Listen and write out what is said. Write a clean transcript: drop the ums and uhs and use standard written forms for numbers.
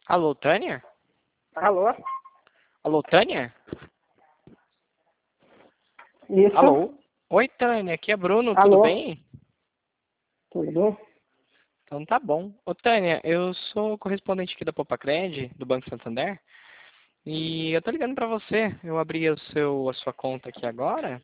Alô, Tânia? Alô? Alô, Tânia? Isso? Alô? Oi, Tânia, aqui é Bruno, tudo Alô? bem? Tudo? Então tá bom. Ô, Tânia, eu sou correspondente aqui da Popacred, do Banco Santander, e eu tô ligando pra você. Eu abri a sua conta aqui agora